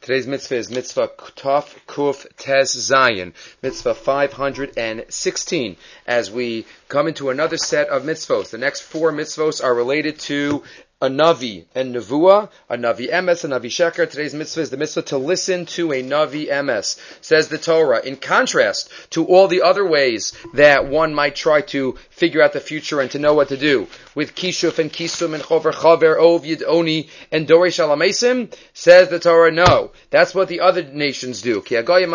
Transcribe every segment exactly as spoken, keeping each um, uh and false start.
Today's mitzvah is mitzvah Tov Kuf Tes Zayin, mitzvah five hundred sixteen. As we come into another set of mitzvos, the next four mitzvos are related to a Navi and Nevuah, a Navi Emes, a Navi Sheker. Today's mitzvah is the mitzvah to listen to a Navi Emes, says the Torah. In contrast to all the other ways that one might try to figure out the future and to know what to do, with Kishuf and Kisum and Chover Chaver, Ov Yidoni and Doresh Alamesim, says the Torah, no. That's what the other nations do. The other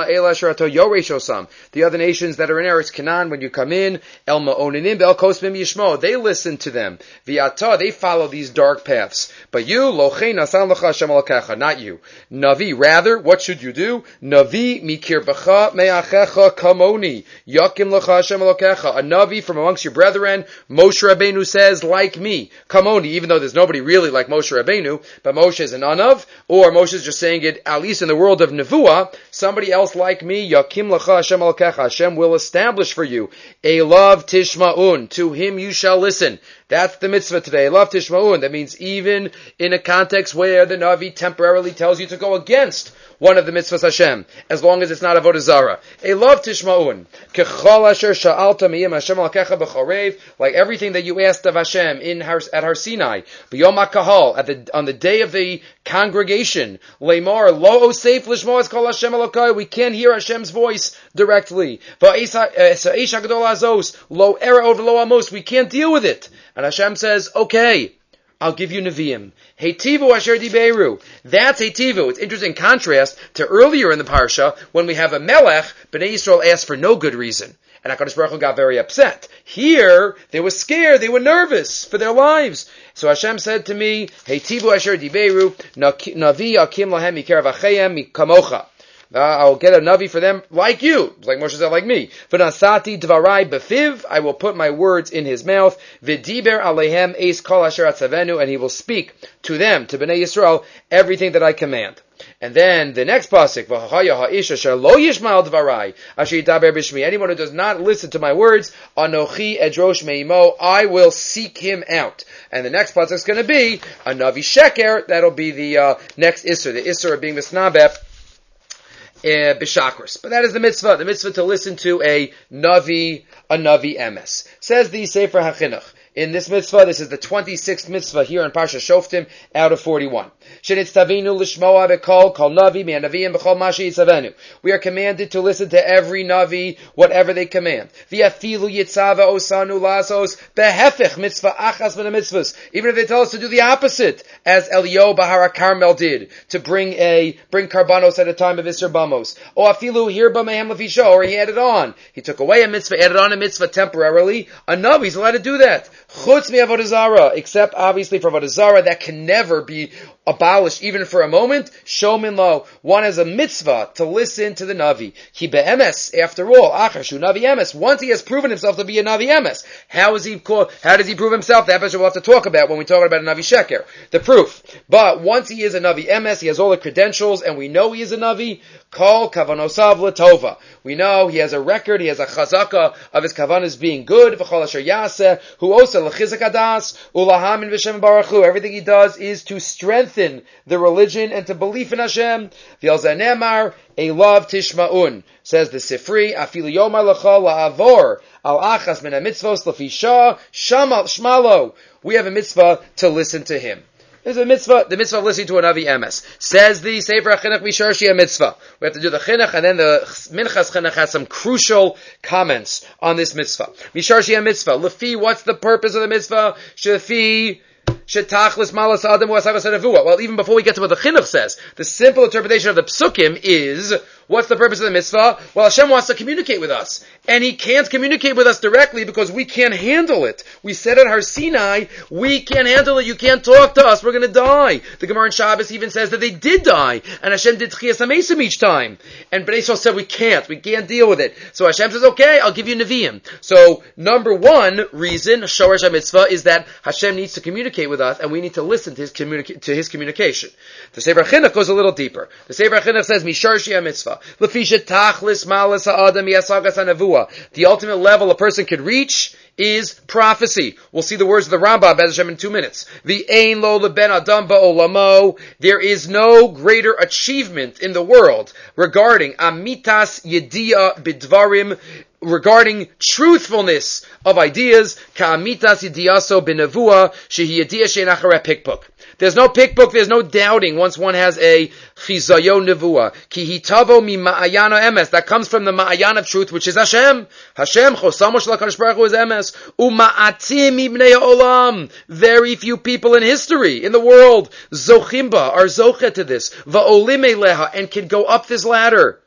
nations that are in Eretz Canaan, when you come in, El Ma'oninim, Bel Kosmim Yishmo, they listen to them. V'ata, they follow these dark paths. But you, Lochein Nasan L'cha Hashem Elokecha, not you. Navi, rather, what should you do? Navi Mikir B'cha Me'achecha Kamoni, Yakim L'cha Hashem Elokecha, a Navi from amongst your brethren. Moshe Rabbeinu says, like me. Kamoni, even though there's nobody really like Moshe Rabbeinu, but Moshe is an anav, or Moshe is just saying it, at least in the world of Nevuah, somebody else like me, Yakim L'cha Hashem Elokecha, Hashem will establish for you, Elav Tishma'un, to him you shall listen. That's the mitzvah today. Elav Tishma'un. That means even in a context where the Navi temporarily tells you to go against one of the mitzvahs Hashem, as long as it's not Avodah Zarah. Elav Tishma'un. Kechol asher sha'alta miyim Hashem alakecha b'chorev, like everything that you asked of Hashem in Har, at Har Sinai, b'yom ha'kahal, at the on the day of the congregation, leimar lo osef lishmo es kol Hashem elokai, we can't hear Hashem's voice directly. Va'esh hagdol azos lo era over lo amos, we can't deal with it. And Hashem says, okay, I'll give you Nevi'im. Heitivu asher diberu. That's Heitivu. It's interesting contrast to earlier in the parsha when we have a Melech, Bnei Yisrael asked for no good reason. And HaKadosh Baruch Hu got very upset. Here, they were scared, they were nervous for their lives. So Hashem said to me, Heitivu asher diberu, Navi akim lahem mikerav achayim kamocha. Uh, I'll get a Navi for them like you, like Moshe said, like me. V'nasati dvarai befiv, I will put my words in his mouth. V'diber alehem eis kol asher atzavenu, and he will speak to them, to Bnei Yisrael, everything that I command. And then the next pasuk, v'hachaya ha'ish asher lo yishmal dvarai asher yidaber b'shmi. Anyone who does not listen to my words, anochi edrosh meimo, I will seek him out. And the next pasuk is going to be a Navi Sheker. That'll be the uh, next Isser, the Isser of being misnabeh. Uh, B'shakris. But that is the mitzvah, the mitzvah to listen to a Navi, a Navi Emes. Says the Sefer HaChinuch. In this mitzvah, this is the twenty-sixth mitzvah here in Parsha Shoftim out of forty-one. Shenitztavinu lishmoa v'kol kol navi me'anaviyim b'chol mashi yitzavenu. We are commanded to listen to every navi, whatever they command. V'afilu yitzava osanu lasos behefich mitzvah achas min mitzvahs. Even if they tell us to do the opposite, as Eliyahu Bahar Carmel did, to bring a bring karbanos at a time of Isser Bamos. O afilu hirba mehem lefisho, or he added on. He took away a mitzvah, added on a mitzvah temporarily. A navi is allowed to do that. Chutz mi avodah zarah, except obviously for avodah zarah, that can never be abolished even for a moment. Shomin lo, one has a mitzvah to listen to the Navi. Ki be'emes, after all, achashu Navi Emes, once he has proven himself to be a Navi Emes, how is he called, how does he prove himself? That we'll have to talk about when we talk about a Navi Sheker, the proof. But once he is a Navi Emes, he has all the credentials, and we know he is a Navi, kol kavanosav latova. We know he has a record, he has a chazaka of his kavanas being good, v'chol asher yaseh, who also l'chizak adas, ulahamin v'shem baruch hu. Everything he does is to strengthen the religion and to believe in Hashem. V'yalzeh nemar, elav tishma'un. Says the Sifri, afilu yomar l'cha la'avor, al achas min ha-mitzvos l'fisha, shamal shmalo. We have a mitzvah to listen to him. There's a mitzvah, the mitzvah of listening to a Navi Emes. Says the Sefer HaChinuch Misharshi mitzvah. We have to do the Chinuch, and then the Minchas Chinuch has some crucial comments on this mitzvah. Misharshi mitzvah. Lefi, what's the purpose of the mitzvah? Shefi, Shetachlis malas adam u'asavas nevuah. Well, even before we get to what the Chinuch says, the simple interpretation of the Psukim is, what's the purpose of the mitzvah? Well, Hashem wants to communicate with us. And He can't communicate with us directly because we can't handle it. We said at Har Sinai, we can't handle it, you can't talk to us, we're going to die. The Gemara in Shabbos even says that they did die, and Hashem did Tchias HaMesim each time. And Bnei Yisrael said, we can't, we can't deal with it. So Hashem says, okay, I'll give you Nevi'im. So, number one reason, Shoresh HaMitzvah, is that Hashem needs to communicate with us, and we need to listen to His, communica- to his communication. The Sefer HaChinuch goes a little deeper. The Sefer HaChinuch says, Misharshi HaMitzvah. nevuah. Lefisha tachlis malas ha'adam yasagas ha'nevuah. The ultimate level a person could reach is prophecy. We'll see the words of the Rambam Bez Hashem in two minutes. The ein lo leben adam ba'olamo. There is no greater achievement in the world regarding amitas yediya bidvarim, regarding truthfulness of ideas, ka'amitas yediyaso b'nevuah shehi yediya she'en acharei pikpuk. There's no pickbook, there's no doubting once one has a chizayon nevuah. Ki hitavo mi ma'ayana emes. That comes from the ma'ayan of truth, which is Hashem. Hashem, chosamo shel HaKadosh Baruch Hu is emes. Uma'atim ibnei ha'olam. Very few people in history, in the world, zochimba, are zochet to this. Va'olim eleha, and can go up this ladder.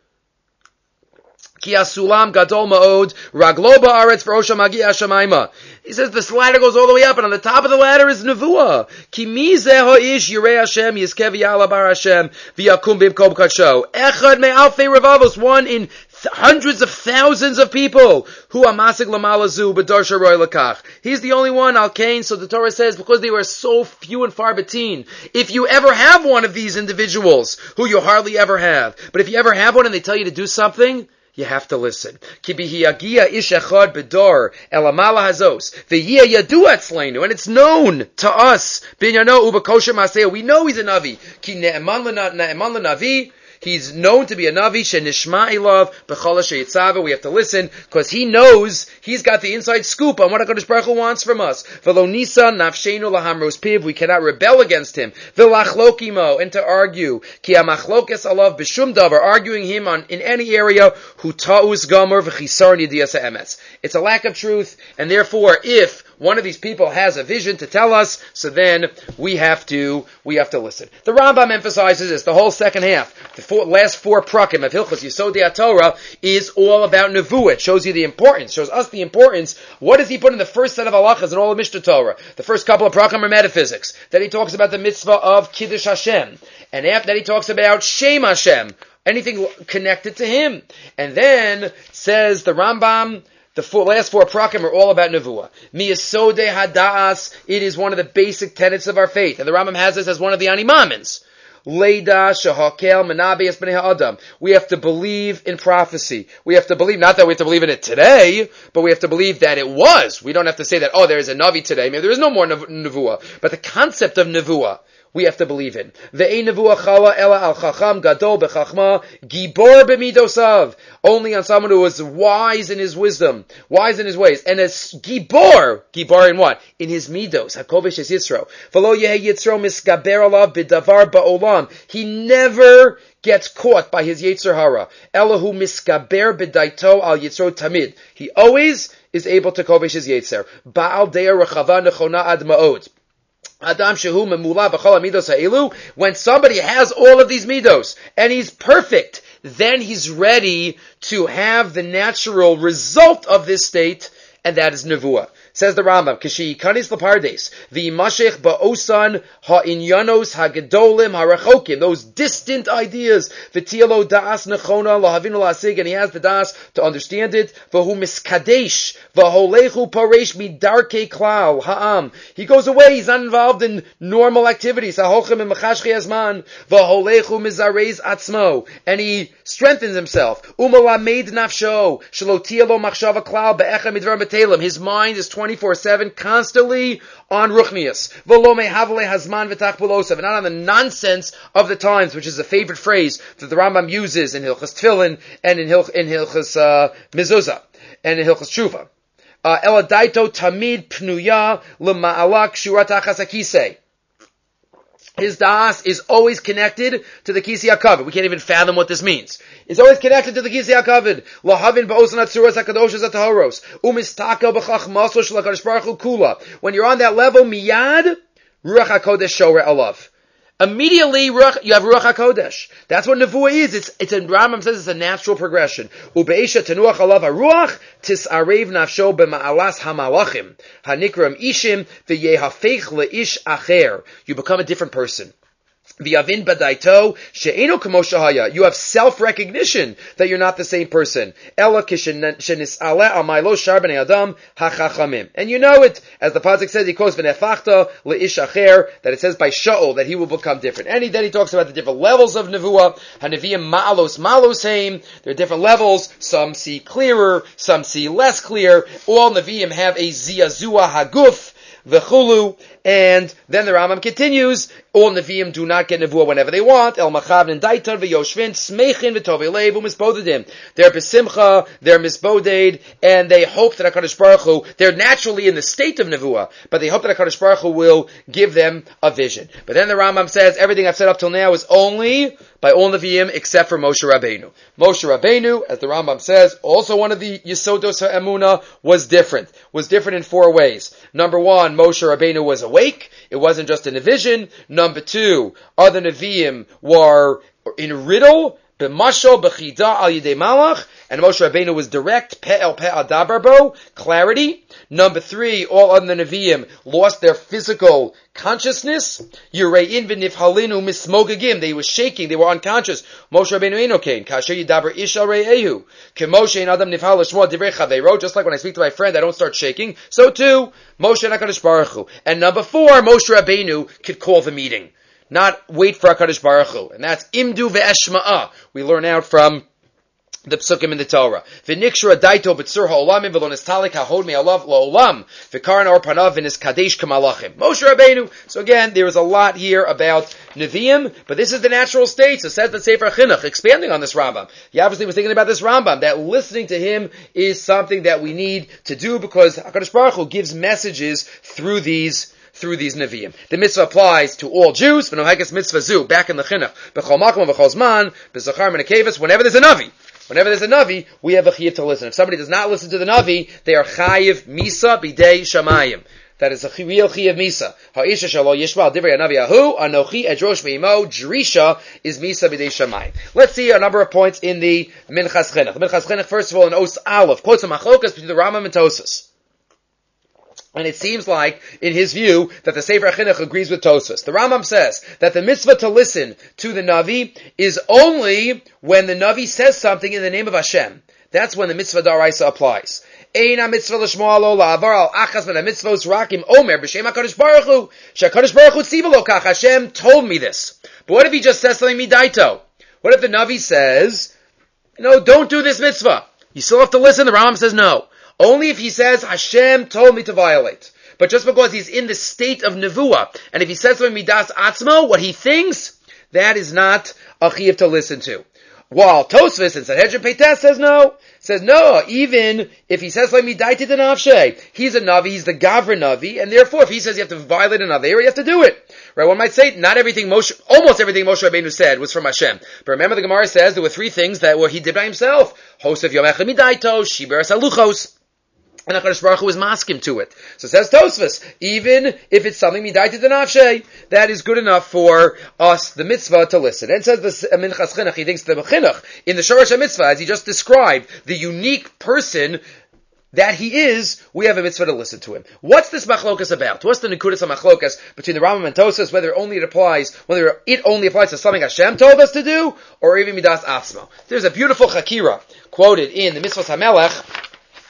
Ki asulam gadol ma'od, raglo ba'aretz v'rosha magi hashamayma. He says this ladder goes all the way up, and on the top of the ladder is nevuah. Ki mi zeh ha'ish yirei Hashem, yizkeh v'yala bar Hashem, v'yakum b'imkom kadsho. Echad me'alfei revavos, one in th- hundreds of thousands of people, who amasig lamalazu b'dor sharoy lakach. He's the only one, al kain, so the Torah says, because they were so few and far between. If you ever have one of these individuals, who you hardly ever have, but if you ever have one and they tell you to do something, you have to listen. Ki bihiyagia ish echad bedor elamala hazos v'yia yadu atzleinu, and it's known to us. Binyano ubakosher maseo. We know he's a navi. Ki ne'eman l'navi. He's known to be a navi. Shenishma ilav b'chol sheyitzava. We have to listen because he knows he's got the inside scoop on what HaKadosh Baruch Hu wants from us. V'lo nisa nafshenu lahamros piv. We cannot rebel against him. V'lachlokimo, and to argue. Ki amachlokes alav b'shum davar, arguing him on in any area. Hu ta'us gomer v'chisar nidiyas ha'emetz. It's a lack of truth, and therefore, if one of these people has a vision to tell us, so then we have to we have to listen. The Rambam emphasizes this. The whole second half, the four, last four prakim of Hilchos Yesodei HaTorah is all about nevuah. It shows you the importance, shows us the importance. What does he put in the first set of halachas in all of Mishnah Torah? The first couple of prakim are metaphysics. Then he talks about the mitzvah of Kiddush Hashem, and after that he talks about Shem Hashem, anything connected to him. And then says the Rambam, the four, last four prakim are all about nevuah. Miyasodei hada'as, it is one of the basic tenets of our faith. And the Rambam has this as one of the animamins. Leida shahakel menabeis bnei ha'adam. We have to believe in prophecy. We have to believe, not that we have to believe in it today, but we have to believe that it was. We don't have to say that, oh, there is a navi today. Maybe there is no more nevuah. But the concept of nevuah, we have to believe in. Ve'ein nevuah chala ela al chacham gadol bechachma gibor b'midosav. Only on someone who is wise in his wisdom, wise in his ways, and as gibor, gibor in what? In his midos. Hakovish is Yitzro. V'lo yehe Yitzro miskaber alav b'davar ba'olam. He never gets caught by his Yetzer Hara. Elahu miskaber b'daito al Yitzro tamid. He always is able to kovish his Yetzer. Ba'al de'er rechava nechona ad ma'od. Adam shehu memula b'chol midos ha'elu. When somebody has all of these midos and he's perfect, then he's ready to have the natural result of this state, and that is nevuah. Says the Rambam, Kishi kanis lepardes, the mashech ba'osan ha'inyanos ha'gedolim ha'rachokim, those distant ideas, v'tielo da'as nechona lahavinu la'asig, and he has the da'as to understand it, v'hu miskadesh, v'holechu paresh midarke klal, ha'am. He goes away, he's not involved in normal activities, ha'hochim and mechashchi azman, v'holechu mizarez atzmo, and he strengthens himself, umalamed nafsho, shalotielo machshava klal be'echa midvar metelim, his mind is twenty-four seven, constantly on ruchnias. Volome havle hazman v'tach belosav, and not on the nonsense of the times, which is a favorite phrase that the Rambam uses in Hilchas Tefillin and in, Hil- in Hilchas uh, Mezuzah and in Hilchas Tshuva. Eladaito tamid pnuya l'ma'alak shurat achas hakisei. His da'as is always connected to the Kisi HaKavod. We can't even fathom what this means. It's always connected to the Kisi HaKavod. Lahavin ba'osan atzuras hakadoshas atahoros. Umistakel b'chachmaso shel HaKadosh Baruch Hu kula. When you're on that level, miyad, Ruach HaKodesh shorer alav. Immediately, you have Ruach HaKodesh. That's what nevuah is. It's, it's a, Rambam says it's a natural progression. Ubeisha tenuach alav haruach, tisarev nafsho b'ma'alas hamalachim, hanikram ishim, v'yehafech le'ish acher. You become a different person. V'yavin badaito she'eno kamo shahaya. You have self-recognition that you're not the same person. Ela kishenis'aleh al ma'ilo shar b'nei adam hachachamim. And you know it, as the pasuk says, he quotes v'nefachta le'ish acher, that it says by Shaul that he will become different. And he, then he talks about the different levels of nevuah. Haneviyim ma'alos ma'alos heim. There are different levels. Some see clearer, some see less clear. All neviyim have a ziyazua haguf, v'chulu, and then the Rambam continues, all Nevi'im do not get Nevuah whenever they want. El machavnin daitar v'yoshvin smechin v'tovei leiv u'misbodedim. They're besimcha, they're misboded, and they hope that HaKadosh Baruch Hu, they're naturally in the state of Nevuah, but they hope that HaKadosh Baruch Hu will give them a vision. But then the Rambam says, everything I've said up till now is only by all Nevi'im except for Moshe Rabbeinu. Moshe Rabbeinu, as the Rambam says, also one of the Yesodos HaEmunah, was different. Was different in four ways. Number one, Moshe Rabbeinu was awake. It wasn't just in a vision. Number two, other Nevi'im were in riddle, b'mashal, b'chida, al yidei malach, and Moshe Rabbeinu was direct, pe el pe adabarbo, clarity. Number three, all other Nevi'im lost their physical consciousness. Yurein v'nifhalinu mismogagim. They were shaking, they were unconscious. Moshe Rabbeinu eino kain. Kasher yidaber ish al re'ehu. K'moshe ein adam nifhal l'shmo divrei chaveiro. Just like when I speak to my friend, I don't start shaking. So too, Moshe and HaKadosh Baruch Hu. And number four, Moshe Rabbeinu could call the meeting. Not wait for HaKadosh Baruch Hu. And that's imdu ve'eshma'a. We learn out from the psukim in the Torah. V'nikshra daito b'tzur ha'olamim v'lo nistalik ha'hod me'alav lo'olam v'karan or panav v'nis kadesh k'malachim. Moshe Rabbeinu. So again, there is a lot here about Nevi'im, but this is the natural state. So says the Sefer Chinuch, expanding on this Rambam. He obviously was thinking about this Rambam, that listening to him is something that we need to do because HaKadosh Baruch Hu gives messages through these through these Nevi'im. The mitzvah applies to all Jews. V'noheges mitzvah zu, back in the Chinuch. B'chol makom v'chol zman, b'zachar menekevus, whenever there's a Navi. Whenever there's a Navi, we have a chiyuv to listen. If somebody does not listen to the Navi, they are chayiv misa bidei shamayim. That is a real chiyuv misa. Ha'isha shalo yishma divrei hanavi ahu, anochi edrosh me'imo, drisha is misa bidei shamayim. Let's see a number of points in the Minchas Chinuch. The Minchas Chinuch, first of all, in Os Aleph, quotes a machlokas between the Rambam and Tosas. And it seems like, in his view, that the Sefer Chinuch agrees with Tosfos. The Rambam says that the mitzvah to listen to the Navi is only when the Navi says something in the name of Hashem. That's when the mitzvah d'oraisa applies. Eina mitzvah l'shmo alo la'avar al achas ben ha-mitzvos rakim omer b'shem HaKadosh Baruch Hu. She'HaKadosh Baruch Hu tziva lo kach. Hashem told me this. But what if he just says something midaito? What if the Navi says, no, don't do this mitzvah? You still have to listen. The Rambam says no. Only if he says, Hashem told me to violate. But just because he's in the state of nevuah, and if he says something midas atzmo, what he thinks, that is not a chiyuv to listen to. While Tosfos and Sanhedrin Peites says no, says no, even if he says like midaita denavshe, he's a Navi, he's the Gavra Navi, and therefore if he says you have to violate an Aveira, you have to do it. Right? One might say, not everything Moshe, almost everything Moshe Rabbeinu said was from Hashem. But remember the Gemara says there were three things that were he did by himself. Hosef Yomecha Midaito, Shiberes Haluchos. And HaKadosh Baruch Hu is maskim to it. So says Tosfos, even if it's something midaita denavshe, that is good enough for us, the mitzvah, to listen. And says the Minchas Chinuch, he thinks the Chinuch, in the Shorosh HaMitzvah, as he just described, the unique person that he is, we have a mitzvah to listen to him. What's this machlokas about? What's the nekudas machlokas between the Rambam and Tosfos, whether only it applies, whether it only applies to something Hashem told us to do, or even midas atzmo? There's a beautiful chakira quoted in the Mitzvos HaMelech,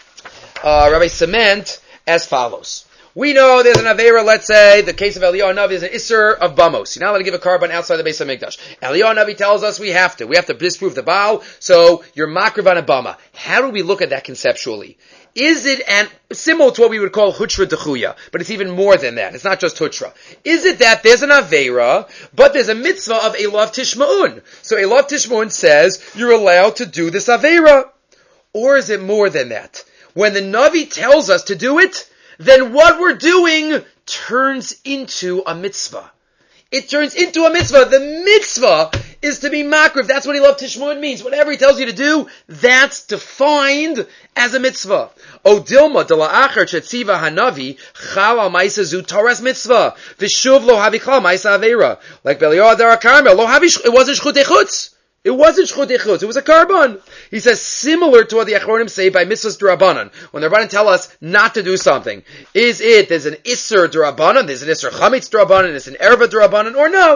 Uh, Rabbi Cement, as follows. We know there's an Aveira, let's say, the case of Eliyahu Navi is an Isser of Bamos. You're not allowed to give a carbon outside the Beis HaMikdash. Eliyahu Navi tells us we have to. We have to disprove the Baal, so you're makriv on a Bama. How do we look at that conceptually? Is it, and similar to what we would call Hutra Dechuya, but it's even more than that. It's not just Hutra. Is it that there's an Aveira, but there's a mitzvah of Elav Tishma'un? So Elav Tishma'un says you're allowed to do this Aveira. Or is it more than that? When the Navi tells us to do it, then what we're doing turns into a mitzvah. It turns into a mitzvah. The mitzvah is to be makriv. That's what Elav Tishma'un means. Whatever he tells you to do, that's defined as a mitzvah. O dilma de la'achar chetziva hanavi chal al ma'isa zu Torah's mitzvah. V'shuv lo havi chal ma'isa aveira. Like Belial Dar HaKarmel, lo havi, it wasn't shchut echutz. It wasn't shchut echutz, it was a carbon. He says, similar to what the Achronim say by mitzvahs d'Rabbanan. When the Rabbanan tell us not to do something, is it, there's an Isser d'Rabbanan, there's an Isser Chametz d'Rabbanan, there's an Erva d'Rabbanan, or no?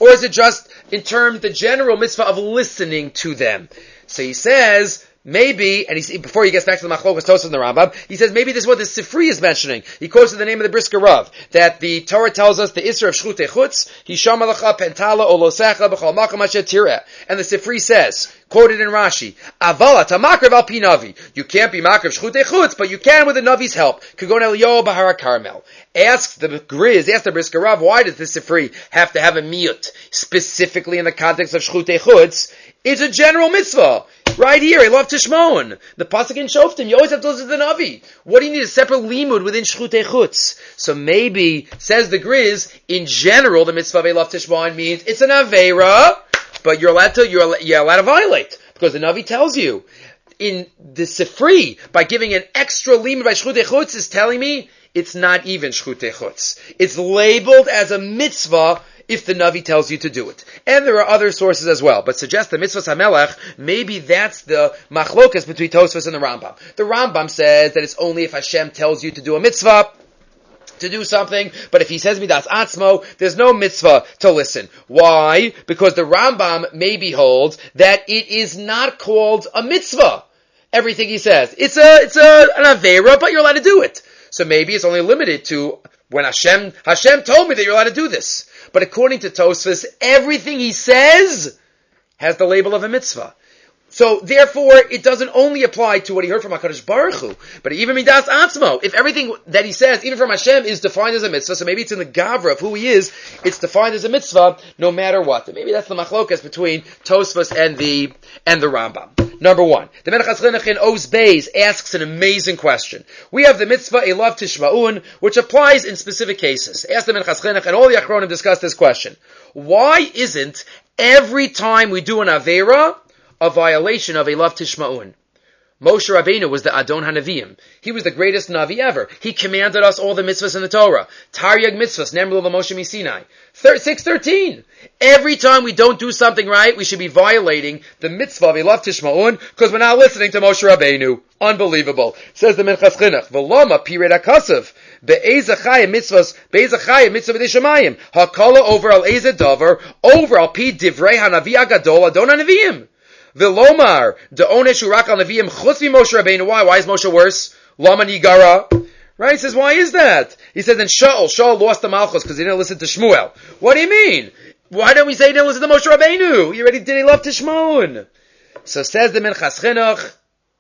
Or is it just in terms the general mitzvah of listening to them? So he says, maybe, and he, before he gets back to the Machlokas Tosfos and the Rambam, he says maybe this is what the Sifri is mentioning. He quotes the name of the Brisker Rav, that the Torah tells us the Isser of Shchutei Chutz, Hisham alacha pentala olosecha b'chol makam asher tireh. And the Sifri says, quoted in Rashi, Avala tamakrev al pi navi. You can't be makrev Shchutei Chutz, but you can with the Navi's help. Kagon Eliyahu Bahara Carmel. Asks the Griz, asks the Brisker Rav, why does the Sifri have to have a miyut, specifically in the context of Shchutei Chutz? It's a general mitzvah. Right here, I love Tishmon. The pasuk in Shoftim, you always have to listen to the Navi. What do you need a separate limud within Shchutei Chutz? So maybe, says the Griz, in general, the mitzvah of I love Tishmon means it's an Aveira, but you're allowed to, you're, you're allowed to violate. Because the Navi tells you, in the Sifri, by giving an extra limud by Shchutei Chutz, is telling me, it's not even Shchutei Chutz. It's labeled as a mitzvah, if the Navi tells you to do it. And there are other sources as well, but suggest the Mitzvahs HaMelech, maybe that's the machlokas between Tosfos and the Rambam. The Rambam says that it's only if Hashem tells you to do a mitzvah, to do something, but if he says midas atzmo, there's no mitzvah to listen. Why? Because the Rambam maybe holds that it is not called a mitzvah. Everything he says. It's a, it's a, an avera, but you're allowed to do it. So maybe it's only limited to when Hashem, Hashem told me that you're allowed to do this. But according to Tosfos, everything he says has the label of a mitzvah. So therefore, it doesn't only apply to what he heard from HaKadosh Baruch Hu, but even midas atzmo. If everything that he says, even from Hashem, is defined as a mitzvah, so maybe it's in the gavra of who he is, it's defined as a mitzvah, no matter what. And maybe that's the machlokas between Tosfos and the and the Rambam. Number one, the Menachas Chinuch in Oz Beis asks an amazing question. We have the mitzvah Elav Tishma'un, which applies in specific cases. Ask the Menachas Chinuch, and all the Achronim discuss this question. Why isn't every time we do an Aveira a violation of Elav Tishma'un? Moshe Rabbeinu was the Adon HaNaviim. He was the greatest Navi ever. He commanded us all the mitzvahs in the Torah. Taryag mitzvahs, Nemru l'Moshe Misinai. six thirteen. Every time we don't do something right, we should be violating the mitzvah of Elav Tishma'un because we're not listening to Moshe Rabbeinu. Unbelievable. Says the Minchas Chinuch, V'loma pired hakasav, be'ezah chaya mitzvahs, be'ezah chaya mitzvah b'dishamayim, hakala over al ezeh davar, over al pi divrei hanavi agadol Adon HaNaviim. Vilomar, the onesh urak al neviim chutz Moshe Rabbeinu. Why? Why is Moshe worse? Lama nigara. Right? He says, why is that? He says, in Shaul, Shaul lost the Malchus because he didn't listen to Shmuel. What do you mean? Why don't we say he didn't listen to Moshe Rabbeinu? He already did, he loved Tishmon. So says the Minchas Chinuch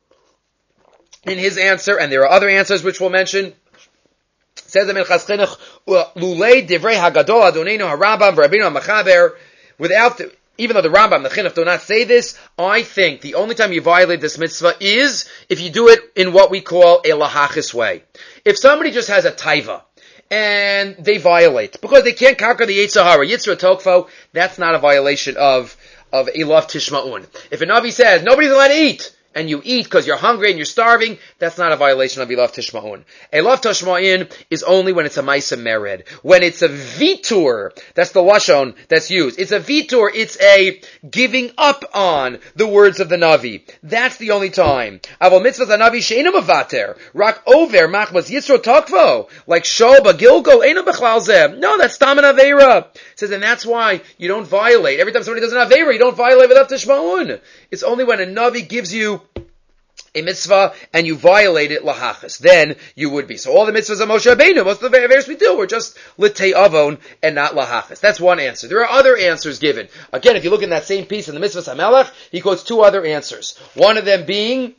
in his answer, and there are other answers which we'll mention. Says the Minchas Chinuch, Lulei divrei hagadol Adonenu harambam v'Rabbeinu HaMachaber, without the, even though the Rambam, the Chinuch, do not say this, I think the only time you violate this mitzvah is if you do it in what we call a lahachis way. If somebody just has a taiva, and they violate, because they can't conquer the Yetzer Hara, Yitzra Tokfo, that's not a violation of, of Elav Tishma'un. If a Navi says, nobody's allowed to eat, and you eat because you're hungry and you're starving, that's not a violation of Elav Tishma'un. Elav Tishma'un is only when it's a Maisa Mered. When it's a Vitur, that's the Lashon that's used. It's a Vitur, it's a giving up on the words of the Navi. That's the only time. Aval mitzvahs Navi she'enu mevater. Rak over machmas Yitzro Tokvo. Like Shoba Gilgul einu bechlal zeh. No, that's Tam and Aveira. Says, and that's why you don't violate. Every time somebody does an Aveira, you don't violate Elav Tishma'un. It's only when a Navi gives you a mitzvah and you violate it lahachas, then you would be. So all the mitzvahs of Moshe Rabbeinu, most of the various we do, we're just litei avon and not lahachas. That's one answer. There are other answers given. Again, if you look in that same piece in the Mitzvahs HaMelech, he quotes two other answers. One of them being,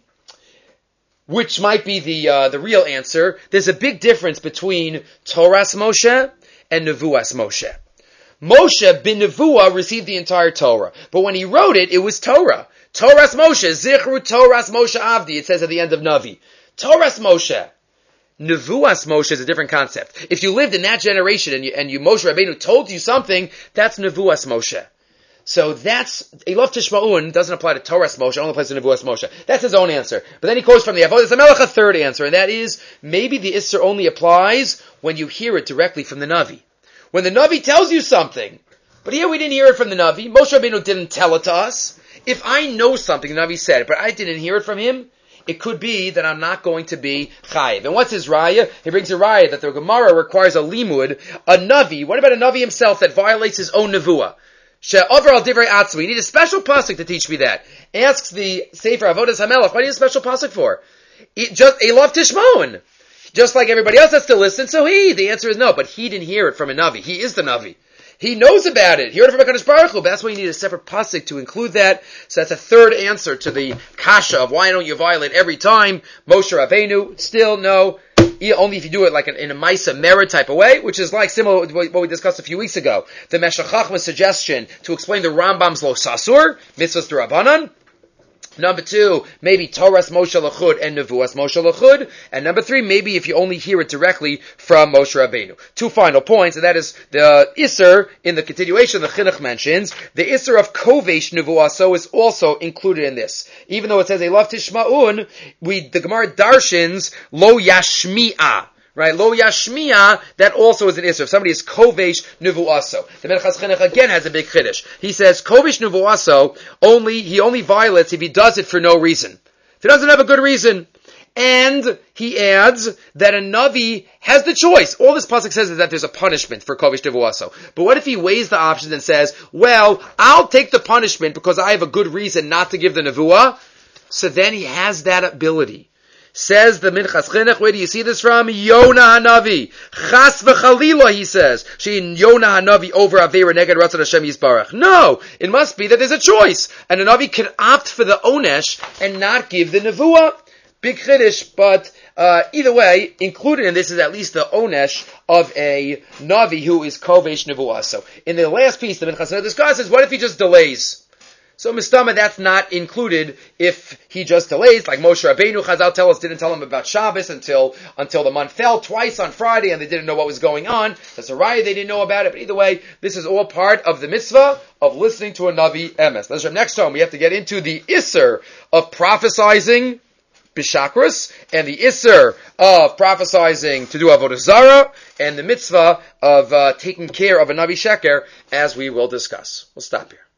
which might be the uh, the real answer, there's a big difference between Toras Moshe and Nevuas Moshe. Moshe bin Nevuah received the entire Torah, but when he wrote it, it was Torah. Toras Moshe, Zichru Toras Moshe Avdi, it says at the end of Navi. Toras Moshe. Nevuas Moshe is a different concept. If you lived in that generation and you, and you Moshe Rabbeinu told you something, that's Nevuas Moshe. So that's, Elav Tishma'un doesn't apply to Toras Moshe, only applies to Nevuas Moshe. That's his own answer. But then he quotes from the Avodas HaMelech a third answer, and that is, maybe the Isser only applies when you hear it directly from the Navi. When the Navi tells you something, but here we didn't hear it from the Navi, Moshe Rabbeinu didn't tell it to us. If I know something, the Navi said it, but I didn't hear it from him, it could be that I'm not going to be chayiv. And what's his raya? He brings a raya that the Gemara requires a limud, a Navi. What about a Navi himself that violates his own nevuah? She'over al divrei atzmi. You need a special pasuk to teach me that. Asks the Sefer Avodas HaMelech, what do you need a special pasuk for? It just a love tishmon. Just like everybody else has to listen, so he. The answer is no, but he didn't hear it from a Navi. He is the Navi. He knows about it. He heard it from HaKadosh Baruch Hu. But that's why you need a separate pasuk to include that. So that's a third answer to the kasha of why don't you violate every time. Moshe Rabbeinu, still no. Only if you do it like in a Maisa Merit type of way, which is like similar to what we discussed a few weeks ago. The Meshech Chachma's suggestion to explain the Rambam's Lo Sasur, Mitzvahs D'Rabbanan. Number two, maybe Torah's Moshe Lachud and Nevuas Moshe Lachud. And number three, maybe if you only hear it directly from Moshe Rabbeinu. Two final points, and that is the Isser, in the continuation the Chinuch mentions, the Isser of Kovesh Nevuaso is also included in this. Even though it says, Elav Tishma'un, we, the Gemara darshins, Lo Yashmi'ah. Right, lo yashmiya, that also is an issue. If somebody is kovesh nuvuaso. The Menachas Chinuch again has a big chiddush. He says, kovesh nuvuaso, only, he only violates if he does it for no reason. If he doesn't have a good reason. And he adds that a Navi has the choice. All this pasuk says is that there's a punishment for kovesh nuvuaso. But what if he weighs the options and says, well, I'll take the punishment because I have a good reason not to give the nevuah? So then he has that ability. Says the Minchas Chinuch, where do you see this from? Yonah HaNavi. Chas v'chalila, he says. She Yonah HaNavi over Aveira Neged Ratzon Hashem Yisbarach. No, it must be that there's a choice. And a Navi can opt for the Onesh and not give the Nevuah. Big Chiddush, but uh, either way, included in this is at least the Onesh of a Navi who is Kovesh Nevuah. So, in the last piece, the Minchas Chinuch discusses, what if he just delays? So Mistama, that's not included if he just delays, like Moshe Rabbeinu, Chazal tell us, didn't tell him about Shabbos until until the month fell twice on Friday, and they didn't know what was going on. That's a riot, they didn't know about it. But either way, this is all part of the mitzvah of listening to a Navi Emes. That's our next time. We have to get into the Isser of prophesizing Bishakras, and the Isser of prophesizing to do Avodah Zarah, and the mitzvah of uh, taking care of a Navi Sheker, as we will discuss. We'll stop here.